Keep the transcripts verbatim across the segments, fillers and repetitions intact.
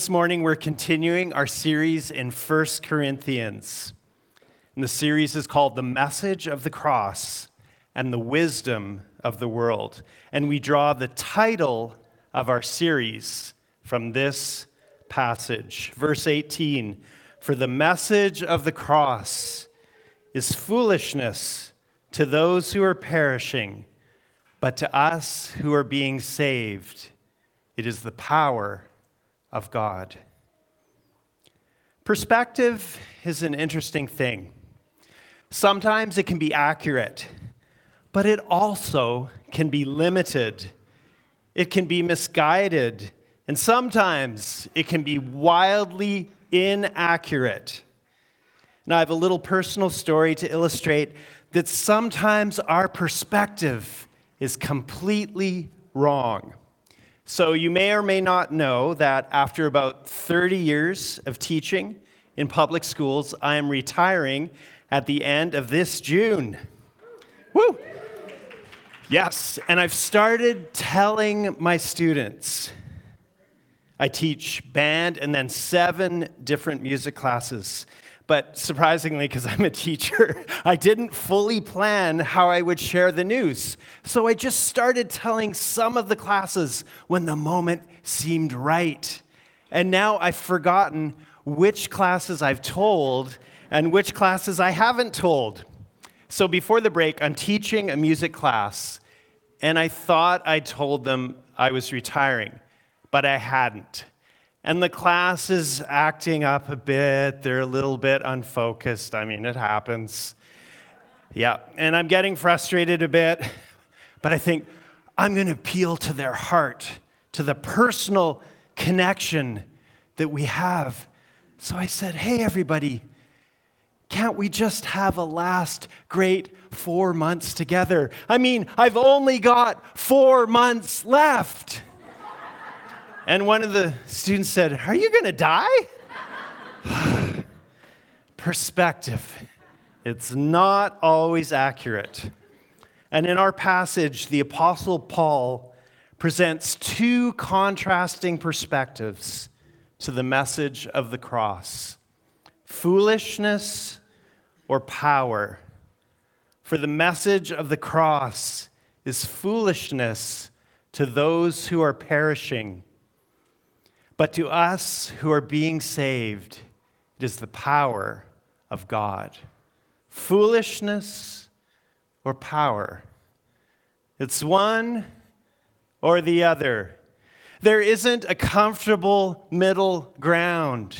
this morning we're continuing our series in First Corinthians. And the series is called The Message of the Cross and the Wisdom of the World. And we draw the title of our series from this passage. Verse eighteen, for the message of the cross is foolishness to those who are perishing, but to us who are being saved, it is the power of God. Perspective is an interesting thing. Sometimes it can be accurate, but it also can be limited. It can be misguided, and sometimes it can be wildly inaccurate. Now, I have a little personal story to illustrate that sometimes our perspective is completely wrong. So you may or may not know that after about thirty years of teaching in public schools, I am retiring at the end of this June. Woo! Yes, and I've started telling my students. I teach band and then seven different music classes. But surprisingly, because I'm a teacher, I didn't fully plan how I would share the news. So I just started telling some of the classes when the moment seemed right. And now I've forgotten which classes I've told and which classes I haven't told. So before the break, I'm teaching a music class, and I thought I told them I was retiring, but I hadn't. And the class is acting up a bit. They're a little bit unfocused. I mean, it happens. Yeah, and I'm getting frustrated a bit. But I think I'm going to appeal to their heart, to the personal connection that we have. So I said, hey, everybody, can't we just have a last great four months together? I mean, I've only got four months left. And one of the students said, are you going to die? Perspective. It's not always accurate. And in our passage, the Apostle Paul presents two contrasting perspectives to the message of the cross: foolishness or power. For the message of the cross is foolishness to those who are perishing, but to us who are being saved, it is the power of God. Foolishness or power. It's one or the other. There isn't a comfortable middle ground.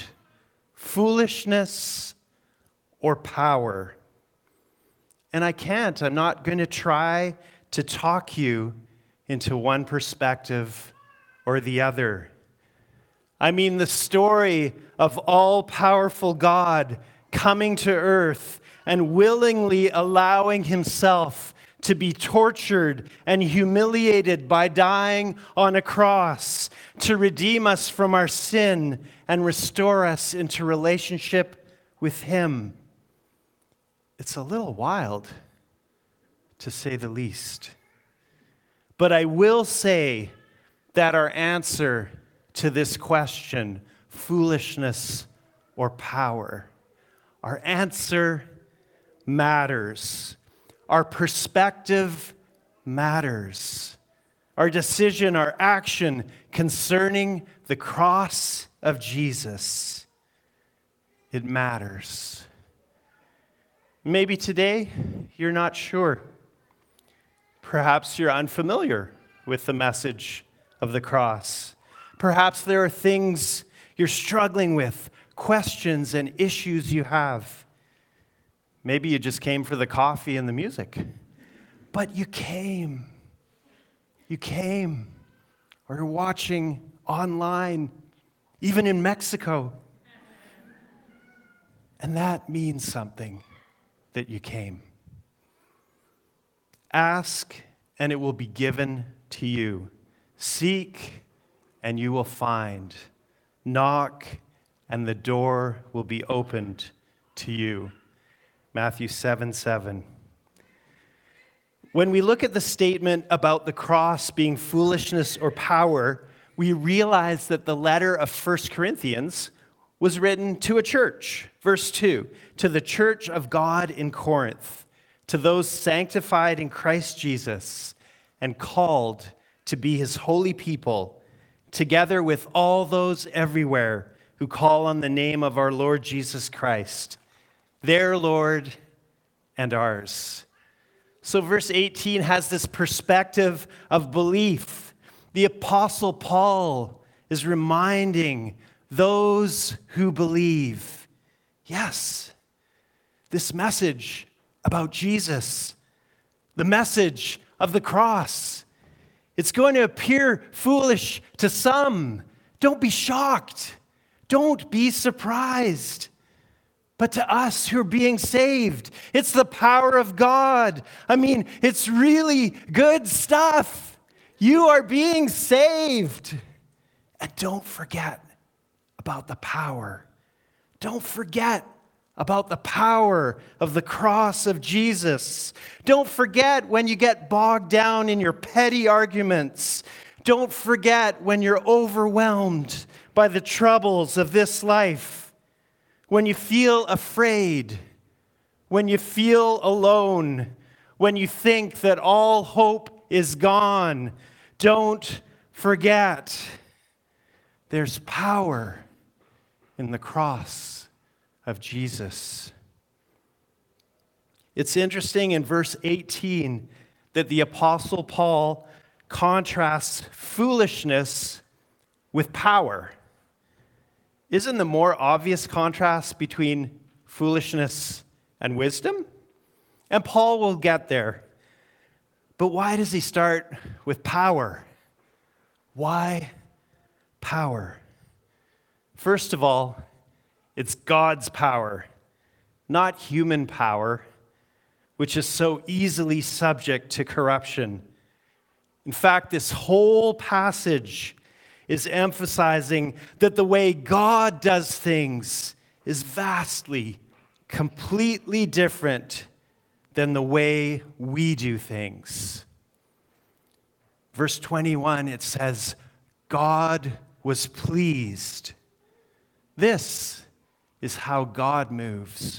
Foolishness or power. And I can't, I'm not going to try to talk you into one perspective or the other. I mean, the story of all-powerful God coming to earth and willingly allowing himself to be tortured and humiliated by dying on a cross to redeem us from our sin and restore us into relationship with him. It's a little wild, to say the least. But I will say that our answer to this question, foolishness or power, our answer matters. Our perspective matters. Our decision, our action concerning the cross of Jesus, it matters. Maybe today you're not sure. Perhaps you're unfamiliar with the message of the cross. Perhaps there are things you're struggling with, questions and issues you have. Maybe you just came for the coffee and the music, but you came. You came. Or you're watching online, even in Mexico. And that means something, that you came. Ask, and it will be given to you. Seek, and you will find. Knock, and the door will be opened to you. Matthew seven seven. When we look at the statement about the cross being foolishness or power, we realize that the letter of First Corinthians was written to a church. Verse two, to the church of God in Corinth, to those sanctified in Christ Jesus and called to be his holy people, together with all those everywhere who call on the name of our Lord Jesus Christ, their Lord and ours. So verse eighteen has this perspective of belief. The Apostle Paul is reminding those who believe, yes, this message about Jesus, the message of the cross, it's going to appear foolish to some. Don't be shocked. Don't be surprised. But to us who are being saved, it's the power of God. I mean, it's really good stuff. You are being saved. And don't forget about the power. Don't forget about the power of the cross of Jesus. Don't forget when you get bogged down in your petty arguments. Don't forget when you're overwhelmed by the troubles of this life. When you feel afraid. When you feel alone. When you think that all hope is gone. Don't forget. There's power in the cross of Jesus. It's interesting in verse eighteen that the Apostle Paul contrasts foolishness with power. Isn't the more obvious contrast between foolishness and wisdom? And Paul will get there. But why does he start with power? Why power? First of all, it's God's power, not human power, which is so easily subject to corruption. In fact, this whole passage is emphasizing that the way God does things is vastly, completely different than the way we do things. Verse twenty-one, it says, God was pleased. This is how God moves.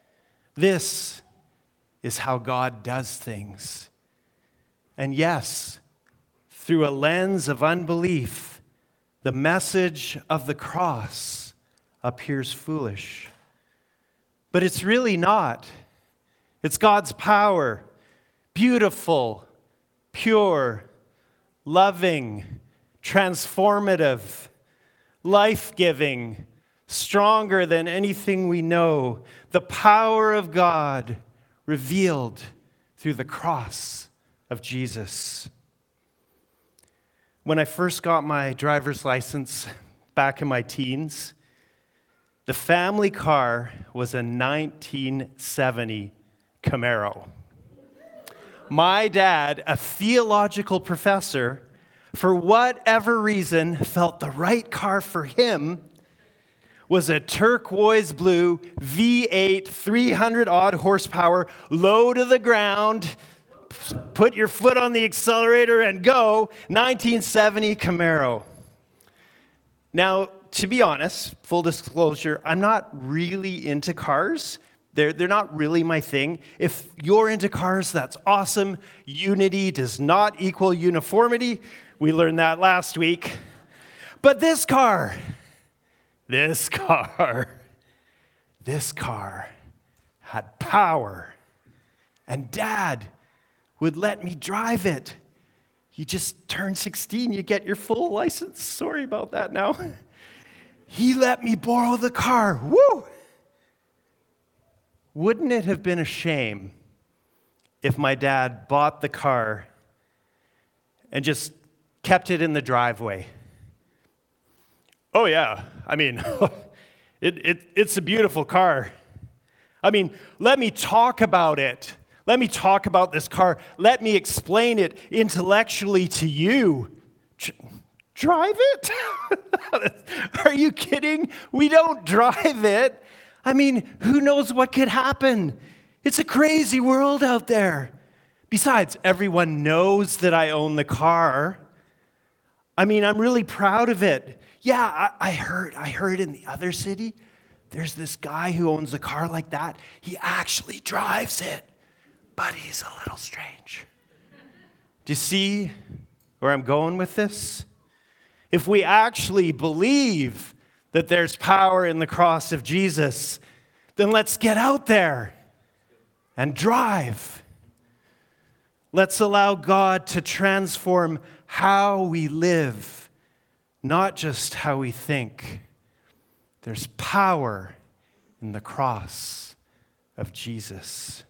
This is how God does things. And yes, through a lens of unbelief, the message of the cross appears foolish. But it's really not. It's God's power, beautiful, pure, loving, transformative, life-giving, stronger than anything we know. The power of God revealed through the cross of Jesus. When I first got my driver's license back in my teens, the family car was a nineteen seventy Camaro. My dad, a theological professor, for whatever reason, felt the right car for him was a turquoise blue V eight, three hundred odd horsepower, low to the ground, put your foot on the accelerator and go, nineteen seventy Camaro. Now, to be honest, full disclosure, I'm not really into cars. They're, they're not really my thing. If you're into cars, that's awesome. Unity does not equal uniformity. We learned that last week. But this car, this car, this car had power. And Dad would let me drive it. You just turn sixteen, you get your full license. Sorry about that now. He let me borrow the car. Woo! Wouldn't it have been a shame if my dad bought the car and just kept it in the driveway? Oh yeah, I mean, it, it, it's a beautiful car. I mean, let me talk about it. Let me talk about this car. Let me explain it intellectually to you. Tr- drive it? Are you kidding? We don't drive it. I mean, who knows what could happen? It's a crazy world out there. Besides, everyone knows that I own the car. I mean, I'm really proud of it. Yeah, I, I heard, I heard in the other city, there's this guy who owns a car like that. He actually drives it, but he's a little strange. Do you see where I'm going with this? If we actually believe that there's power in the cross of Jesus, then let's get out there and drive. Let's allow God to transform how we live, not just how we think. There's power in the cross of Jesus.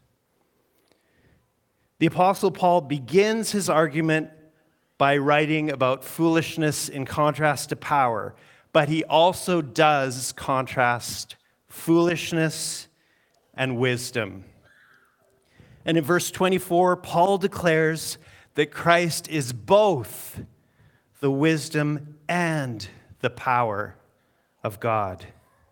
The Apostle Paul begins his argument by writing about foolishness in contrast to power, but he also does contrast foolishness and wisdom. And in verse twenty-four, Paul declares that Christ is both the wisdom and the power of God.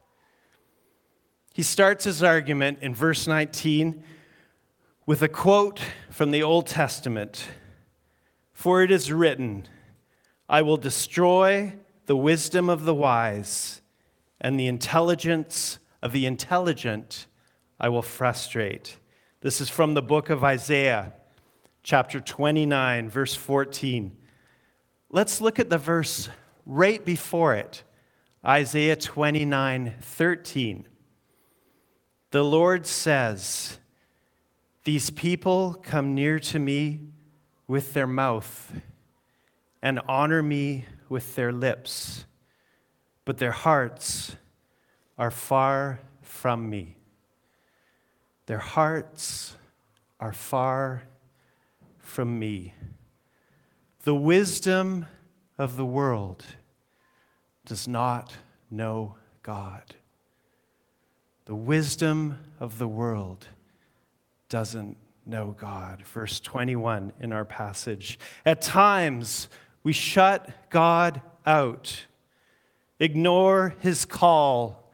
He starts his argument in verse nineteen with a quote from the Old Testament. For it is written, I will destroy the wisdom of the wise, and the intelligence of the intelligent I will frustrate. This is from the book of Isaiah, chapter twenty-nine, verse fourteen. Let's look at the verse right before it, Isaiah twenty-nine, thirteen. The Lord says, these people come near to me with their mouth and honor me with their lips, but their hearts are far from me. Their hearts are far from me. The wisdom of the world does not know God. The wisdom of the world doesn't know God. Verse twenty-one in our passage. At times, we shut God out, ignore his call,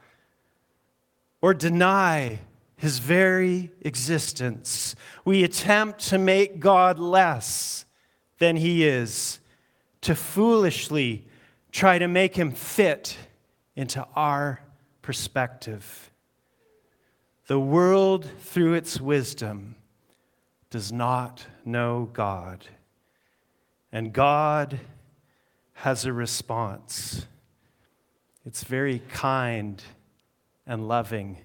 or deny his very existence. We attempt to make God less than he is, to foolishly try to make him fit into our perspective. The world, through its wisdom, does not know God. And God has a response. It's very kind and loving.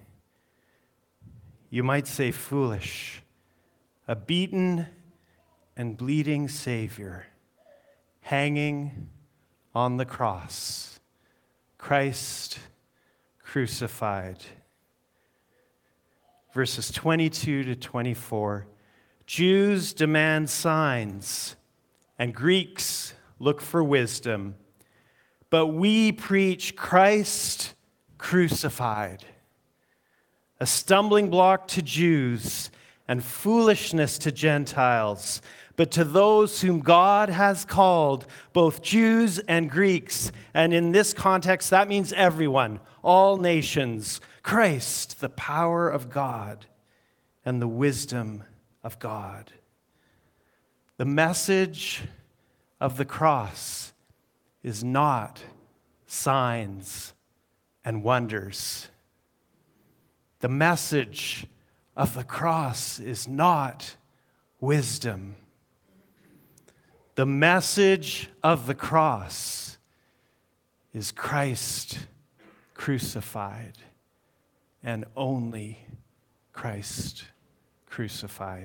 You might say foolish. A beaten and bleeding Savior hanging on the cross. Christ crucified. Verses twenty-two to twenty-four. Jews demand signs, and Greeks look for wisdom. But we preach Christ crucified, a stumbling block to Jews and foolishness to Gentiles. But to those whom God has called, both Jews and Greeks, and in this context, that means everyone, all nations, Christ, the power of God and the wisdom of God. The message of the cross is not signs and wonders. The message of the cross is not wisdom. The message of the cross is Christ crucified, and only Christ crucified.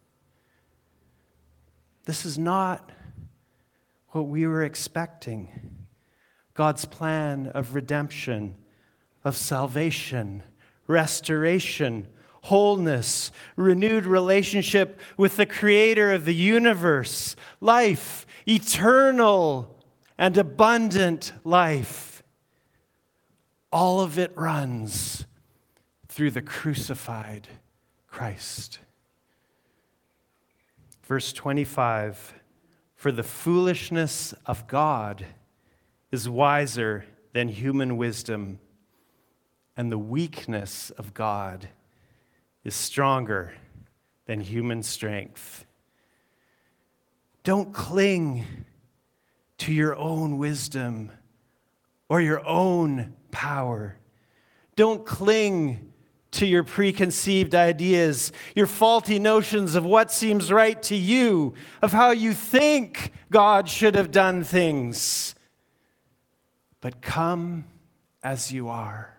This is not what we were expecting. God's plan of redemption, of salvation, restoration, wholeness, renewed relationship with the creator of the universe, life, eternal and abundant life. All of it runs through the crucified Christ. Verse twenty-five, for the foolishness of God is wiser than human wisdom, and the weakness of God is stronger than human strength. Don't cling to your own wisdom or your own power. Don't cling to your preconceived ideas, your faulty notions of what seems right to you, of how you think God should have done things. But come as you are.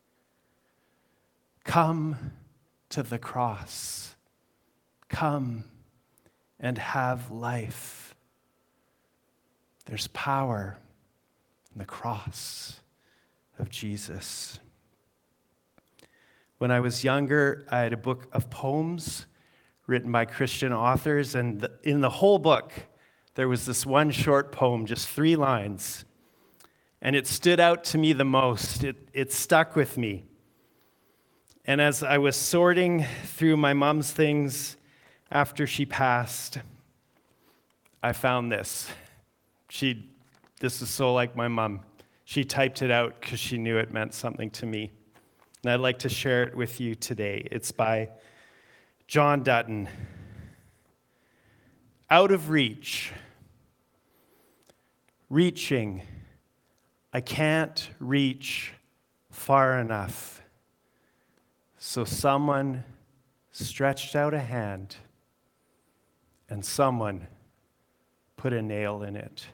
Come to the cross. Come and have life. There's power in the cross of Jesus. When I was younger, I had a book of poems written by Christian authors, and the, in the whole book, there was this one short poem, just three lines, and it stood out to me the most. It, it stuck with me. And as I was sorting through my mom's things after she passed, I found this. She, this is so like my mom. She typed it out because she knew it meant something to me. And I'd like to share it with you today. It's by John Dutton. Out of reach. Reaching. I can't reach far enough. So someone stretched out a hand, and someone put a nail in it.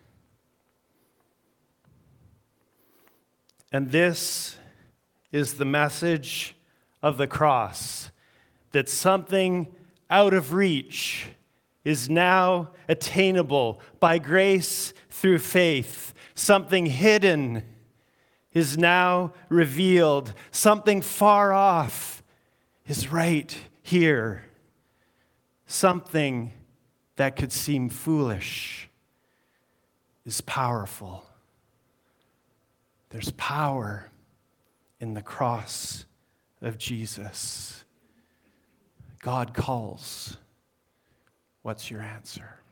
And this is the message of the cross, that something out of reach is now attainable by grace through faith. Something hidden is now revealed. Something far off is right here. Something that could seem foolish is powerful. There's power in the cross of Jesus. God calls. What's your answer?